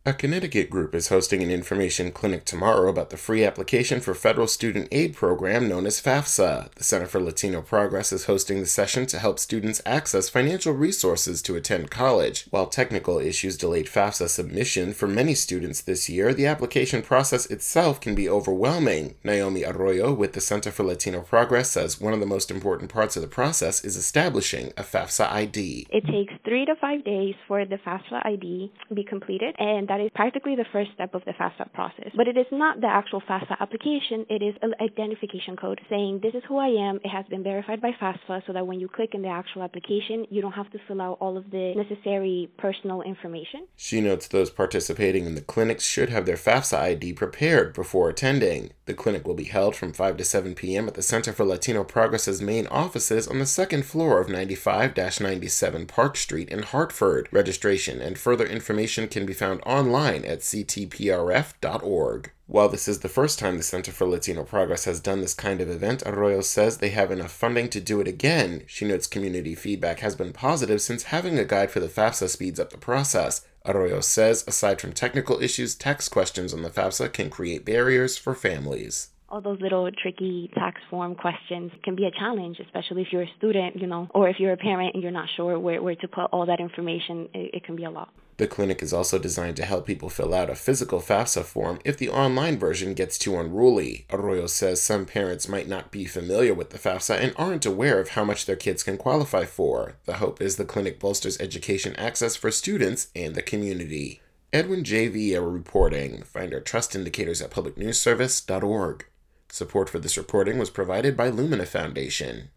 A Connecticut group is hosting an information clinic tomorrow about the free application for federal student aid program known as FAFSA. The Center for Latino Progress is hosting the session to help students access financial resources to attend college. While technical issues delayed FAFSA submission for many students this year, the application process itself can be overwhelming. Naomi Arroyo with the Center for Latino Progress says one of the most important parts of the process is establishing a FAFSA ID. It takes 3 to 5 days for the FAFSA ID to be completed, and that is practically the first step of the FAFSA process. But it is not the actual FAFSA application, it is an identification code saying this is who I am, it has been verified by FAFSA, so that when you click in the actual application, you don't have to fill out all of the necessary personal information. She notes those participating in the clinics should have their FAFSA ID prepared before attending. The clinic will be held from 5 to 7 p.m. at the Center for Latino Progress's main offices on the second floor of 95-97 Park Street in Hartford. Registration and further information can be found online at ctprf.org. While this is the first time the Center for Latino Progress has done this kind of event, Arroyo says they have enough funding to do it again. She notes community feedback has been positive since having a guide for the FAFSA speeds up the process. Arroyo says, aside from technical issues, tax questions on the FAFSA can create barriers for families. All those little tricky tax form questions can be a challenge, especially if you're a student, or if you're a parent and you're not sure where to put all that information. It can be a lot. The clinic is also designed to help people fill out a physical FAFSA form if the online version gets too unruly. Arroyo says some parents might not be familiar with the FAFSA and aren't aware of how much their kids can qualify for. The hope is the clinic bolsters education access for students and the community. Edwin J. Vieira reporting. Find our trust indicators at publicnewsservice.org. Support for this reporting was provided by Lumina Foundation.